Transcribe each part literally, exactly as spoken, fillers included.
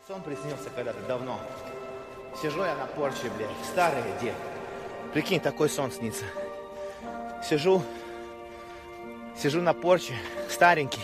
Сон приснился когда-то давно. Сижу я на порче, блядь, старый дед. Прикинь, такой сон снится. Сижу, сижу на порче, старенький,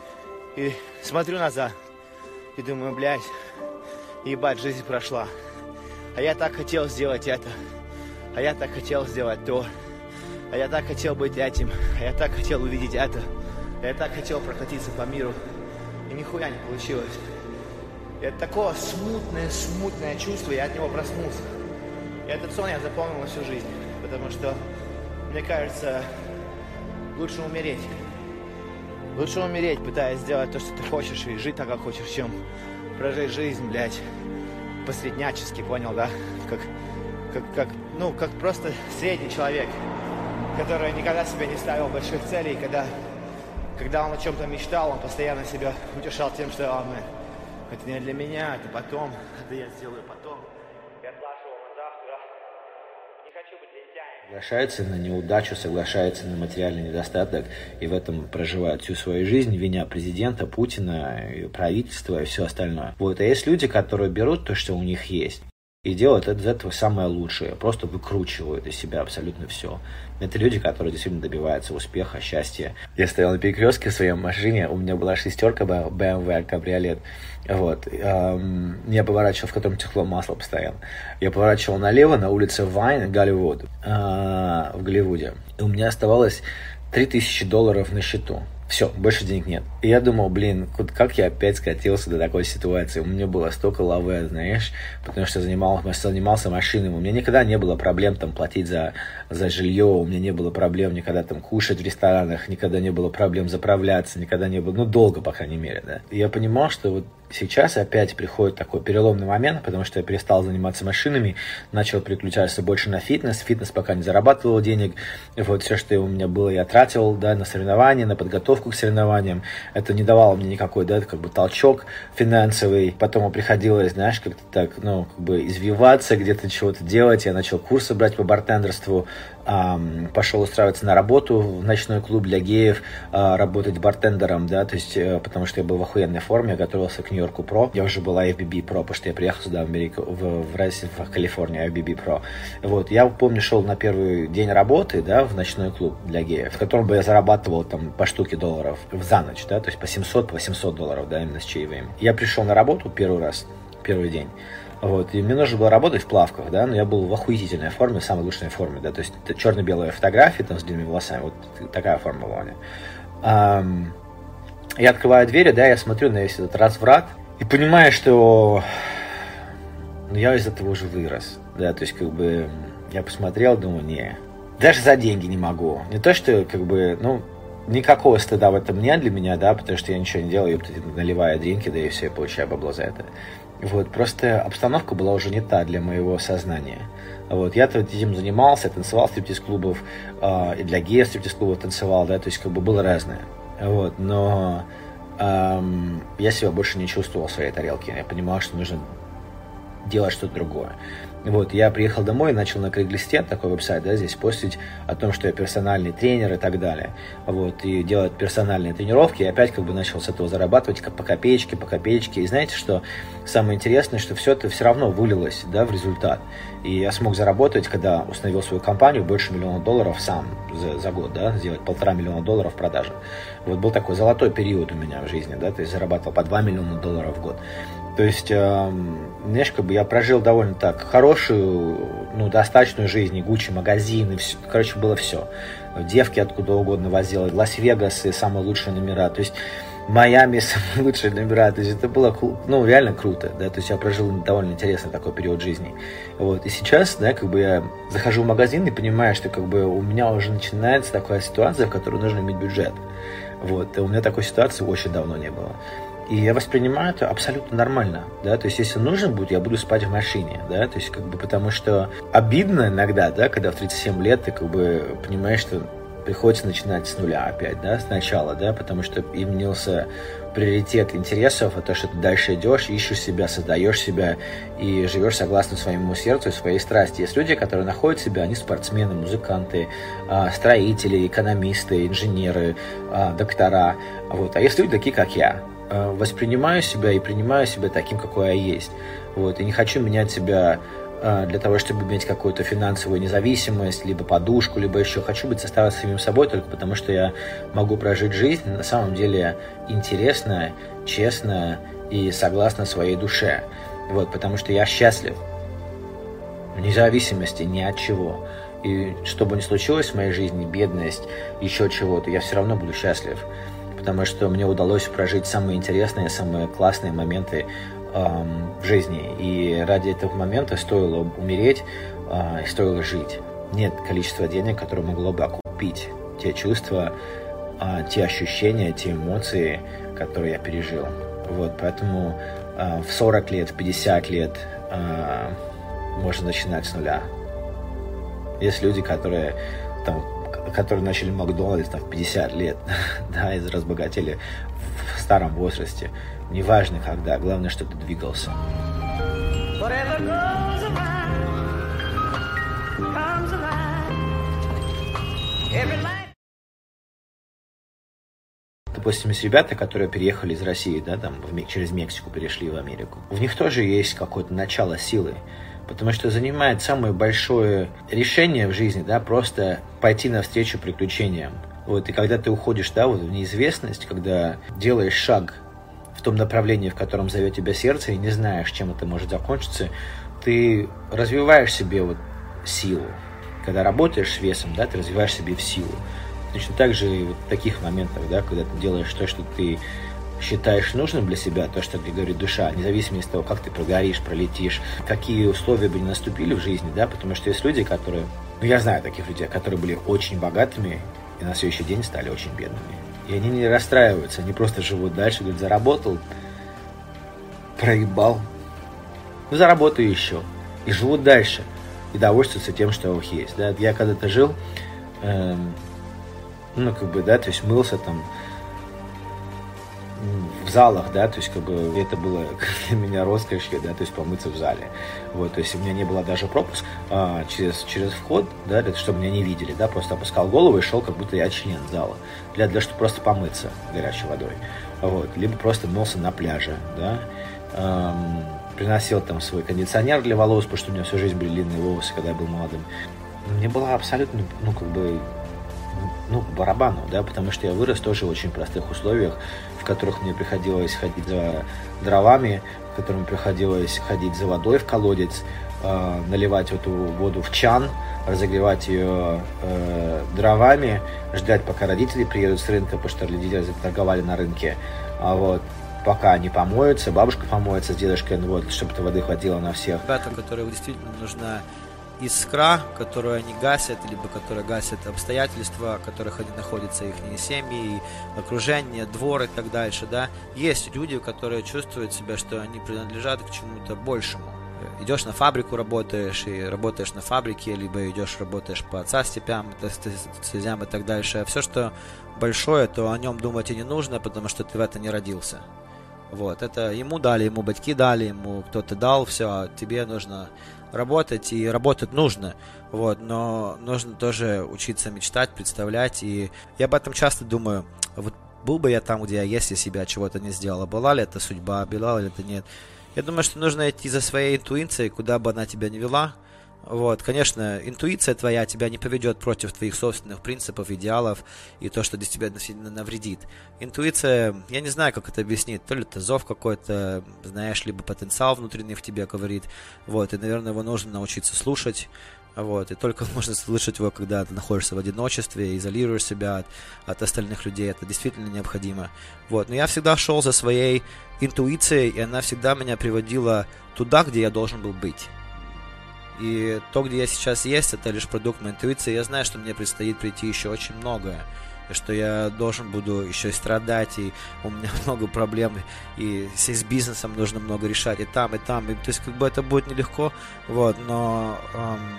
и смотрю назад, и думаю, блядь, ебать, жизнь прошла. А я так хотел сделать это, а я так хотел сделать то, а я так хотел быть этим, а я так хотел увидеть это, а я так хотел прокатиться по миру, и нихуя не получилось. И это такое смутное, смутное чувство, я от него проснулся. И этот сон я запомнил на всю жизнь, потому что, мне кажется, лучше умереть. Лучше умереть, пытаясь сделать то, что ты хочешь, и жить так, как хочешь, чем прожить жизнь, блядь, посреднячески, понял, да? Как, как, как, ну, как просто средний человек, который никогда себе не ставил больших целей, когда, когда он о чем-то мечтал, он постоянно себя утешал тем, что он, это не для меня, это потом, это я сделаю потом. Я отложил на завтра. Не хочу быть лентяем. Соглашается на неудачу, соглашается на материальный недостаток и в этом проживает всю свою жизнь, виня президента, Путина, правительства и все остальное. Вот. А есть люди, которые берут то, что у них есть, и делают из этого самое лучшее, просто выкручивают из себя абсолютно все. Это люди, которые действительно добиваются успеха, счастья. Я стоял на перекрестке в своей машине, у меня была шестерка бэ эм вэ кабриолет. Вот. Я поворачивал, в котором текло масло постоянно. Я поворачивал налево на улице Вайн, Голливуд, в Голливуде. И у меня оставалось три тысячи долларов на счету. Все, больше денег нет. И я думал, блин, как я опять скатился до такой ситуации. У меня было столько лаве, знаешь, потому что занимался, занимался машинами. У меня никогда не было проблем там платить за, за жилье, у меня не было проблем никогда там кушать в ресторанах, никогда не было проблем заправляться, никогда не было, ну, долго, по крайней мере, да. И я понимал, что вот сейчас опять приходит такой переломный момент, потому что я перестал заниматься машинами, начал переключаться больше на фитнес. Фитнес пока не зарабатывал денег. И вот все, что у меня было, я тратил, да, на соревнования, на подготовку к соревнованиям. Это не давало мне никакой, да, как бы толчок финансовый. Потом приходилось, знаешь, как-то так, ну, как бы извиваться, где-то чего-то делать. Я начал курсы брать по бартендерству. Um, пошел устраиваться на работу в ночной клуб для геев, uh, работать бартендером, да, то есть, uh, потому что я был в охуенной форме, я готовился к Нью-Йорку Про, я уже был ай эф би би Pro, потому что я приехал сюда в Америку, в, в, в Калифорнию, ай эф би би Pro. Вот, я помню, шел на первый день работы, да, в ночной клуб для геев, в котором бы я зарабатывал там по штуке долларов за ночь, да, то есть по семьсот, по восемьсот долларов, да, именно с чаевыми. Я пришел на работу первый раз, первый день. Вот, и мне нужно было работать в плавках, да, но я был в охуительной форме, в самой лучшей форме, да, то есть черно-белые фотографии там с длинными волосами, вот такая форма была у меня. Um, я открываю двери, да, я смотрю на весь этот разврат и понимаю, что ну, я из этого уже вырос, да, то есть как бы я посмотрел, думаю, не, даже за деньги не могу, не то, что как бы, ну, никакого стыда в этом нет для меня, да, потому что я ничего не делаю, я наливаю дринки, да, и все, я получаю бабло за это. Вот, просто обстановка была уже не та для моего сознания. Вот, я этим занимался, танцевал в стриптиз-клубов, э, и для геев стриптиз-клубов танцевал, да, то есть как бы было разное. Вот, но эм, я себя больше не чувствовал в своей тарелке. Я понимал, что нужно делать что-то другое. Вот, я приехал домой и начал на Крейглисте, такой веб-сайт, да, здесь постить о том, что я персональный тренер и так далее. Вот, и делать персональные тренировки, и опять как бы начал с этого зарабатывать по копеечке, по копеечке. И знаете, что самое интересное, что все это все равно вылилось, да, в результат. И я смог заработать, когда установил свою компанию, больше миллиона долларов сам за, за год, да, сделать полтора миллиона долларов в продаже. Вот был такой золотой период у меня в жизни, да, то есть зарабатывал по два миллиона долларов в год. То есть, э, знаешь, как бы я прожил довольно так хорошую, ну, достаточную жизнь, и Гуччи, магазины, все, короче, было все. Девки откуда угодно возил, Лас-Вегас и самые лучшие номера, то есть Майами самые лучшие номера, то есть это было, ну, реально круто, да, то есть я прожил довольно интересный такой период жизни. Вот, и сейчас, да, как бы я захожу в магазин и понимаю, что как бы у меня уже начинается такая ситуация, в которой нужно иметь бюджет. Вот, и у меня такой ситуации очень давно не было. И я воспринимаю это абсолютно нормально, да, то есть если нужно будет, я буду спать в машине, да, то есть как бы потому что обидно иногда, да, когда в тридцать семь лет ты как бы понимаешь, что приходится начинать с нуля опять, да, сначала, да, потому что изменился приоритет интересов, а то, что ты дальше идешь, ищешь себя, создаешь себя и живешь согласно своему сердцу и своей страсти. Есть люди, которые находят себя, они спортсмены, музыканты, строители, экономисты, инженеры, доктора, вот, а есть люди такие, как я. э, воспринимаю себя и принимаю себя таким, какой я есть. Вот, и не хочу менять себя э, для того, чтобы иметь какую-то финансовую независимость, либо подушку, либо еще. Хочу быть оставаться самим собой только потому, что я могу прожить жизнь на самом деле интересно, честно и согласно своей душе. Вот, потому что я счастлив. Вне зависимости ни от чего. И что бы ни случилось в моей жизни, бедность, еще чего-то, я все равно буду счастлив. Потому что мне удалось прожить самые интересные, самые классные моменты эм, в жизни. И ради этого момента стоило умереть, э, стоило жить. Нет количества денег, которое могло бы окупить те чувства, э, те ощущения, те эмоции, которые я пережил. Вот, поэтому э, в сорок лет, в пятьдесят лет э, можно начинать с нуля. Есть люди, которые, там, которые начали Макдональдс там, в пятьдесят лет, да, и разбогатели в старом возрасте. Неважно когда, главное, чтобы ты двигался. Допустим, есть ребята, которые переехали из России, да, там, в, через Мексику перешли в Америку. В них тоже есть какое-то начало силы. Потому что занимает самое большое решение в жизни, да, просто пойти навстречу приключениям. Вот, и когда ты уходишь, да, вот в неизвестность, когда делаешь шаг в том направлении, в котором зовет тебя сердце, и не знаешь, чем это может закончиться, ты развиваешь себе вот силу. Когда работаешь с весом, да, ты развиваешь себе в силу. Точно так же и вот в таких моментах, да, когда ты делаешь то, что ты считаешь нужным для себя, то, что тебе говорит душа, независимо от того, как ты прогоришь, пролетишь, какие условия бы ни наступили в жизни, да, потому что есть люди, которые, ну, я знаю таких людей, которые были очень богатыми и на следующий день стали очень бедными. И они не расстраиваются, они просто живут дальше, говорят, заработал, проебал, ну, заработаю еще, и живут дальше, и довольствуются тем, что у них есть, да. Я когда-то жил, эм, ну, как бы, да, то есть мылся там, в залах, да, то есть как бы это было для меня роскошью, да, то есть помыться в зале, вот, то есть у меня не было даже пропуск а, через, через вход, да, для, чтобы меня не видели, да, просто опускал голову и шел, как будто я член зала, для, для чтобы просто помыться горячей водой, вот, либо просто мылся на пляже, да, эм, приносил там свой кондиционер для волос, потому что у меня всю жизнь были длинные волосы, когда я был молодым, мне было абсолютно, ну, как бы, ну, барабану, да, потому что я вырос тоже в очень простых условиях, в которых мне приходилось ходить за дровами, в которых приходилось ходить за водой в колодец, э, наливать эту воду в чан, разогревать ее э, дровами, ждать, пока родители приедут с рынка, потому что родители торговали на рынке, а вот пока они помоются, бабушка помоется с дедушкой, ну, вот, чтобы этой воды хватило на всех. Ребятам, которым действительно нужна искра, которую они гасят, либо которые гасят обстоятельства, в которых они находятся, их семьи, окружение, двор и так дальше, да. Есть люди, которые чувствуют себя, что они принадлежат к чему-то большему. Идешь на фабрику, работаешь, и работаешь на фабрике, либо идешь, работаешь по отца степям, стезям и так дальше. А все, что большое, то о нем думать и не нужно, потому что ты в это не родился. Вот, это ему дали, ему батьки дали, ему кто-то дал, все, а тебе нужно работать, и работать нужно, вот, но нужно тоже учиться мечтать, представлять, и я об этом часто думаю, вот был бы я там, где я есть, если бы я чего-то не сделала, была ли это судьба, была ли это нет. Я думаю, что нужно идти за своей интуицией, куда бы она тебя ни вела. Вот, конечно, интуиция твоя тебя не поведет против твоих собственных принципов, идеалов и то, что тебе сильно навредит. Интуиция, я не знаю, как это объяснить, то ли это зов какой-то, знаешь, либо потенциал внутренний в тебе говорит, вот, и, наверное, его нужно научиться слушать, вот, и только можно слышать его, когда ты находишься в одиночестве, изолируешь себя от, от остальных людей, это действительно необходимо, вот, но я всегда шел за своей интуицией, и она всегда меня приводила туда, где я должен был быть. И то, где я сейчас есть, это лишь продукт моей интуиции. Я знаю, что мне предстоит прийти еще очень многое. И что я должен буду еще и страдать, и у меня много проблем, и с бизнесом нужно много решать, и там, и там. И, то есть, как бы это будет нелегко, вот, но эм,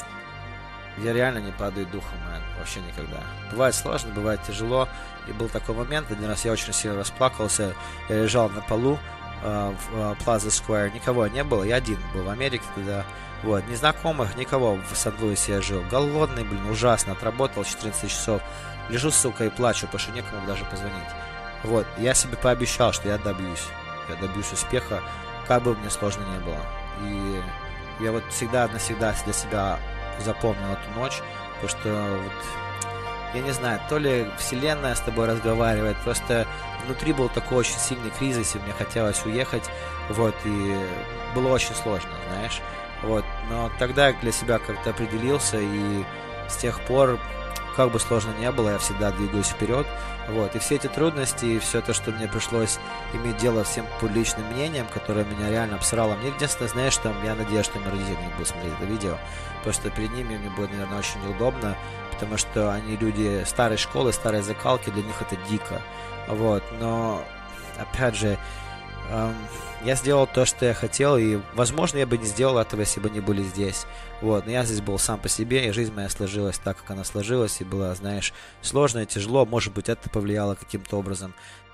я реально не падаю духом, man, вообще никогда. Бывает сложно, бывает тяжело. И был такой момент, один раз я очень сильно расплакался, я лежал на полу э, в э, Plaza Square, никого не было, я один был в Америке тогда. Вот, незнакомых, никого в Сан-Луисе я жил. Голодный, блин, ужасно, отработал четырнадцать часов. Лежу, сука, и плачу, потому что некому даже позвонить. Вот, я себе пообещал, что я добьюсь. Я добьюсь успеха, как бы мне сложно не было. И я вот всегда навсегда для себя запомнил эту ночь, потому что вот, я не знаю, то ли вселенная с тобой разговаривает, просто внутри был такой очень сильный кризис, и мне хотелось уехать, вот, и было очень сложно, знаешь, вот, но тогда я для себя как-то определился, и с тех пор, как бы сложно не было, я всегда двигаюсь вперед, вот, и все эти трудности, и все то, что мне пришлось иметь дело с всем публичным мнением, которое меня реально обсрало, мне единственное, знаешь, что я надеюсь, что мои родители не будут смотреть это видео, потому что перед ними мне будет, наверное, очень неудобно, потому что они люди старой школы, старой закалки, для них это дико, вот, но, опять же, эм, я сделал то, что я хотел, и, возможно, я бы не сделал этого, если бы не были здесь, вот, но я здесь был сам по себе, и жизнь моя сложилась так, как она сложилась, и была, знаешь, сложно и тяжело, может быть, это повлияло каким-то образом.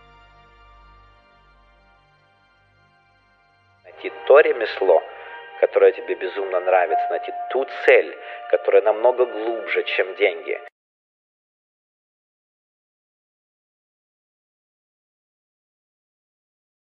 Найти то ремесло, которое тебе безумно нравится, найти ту цель, которая намного глубже, чем деньги.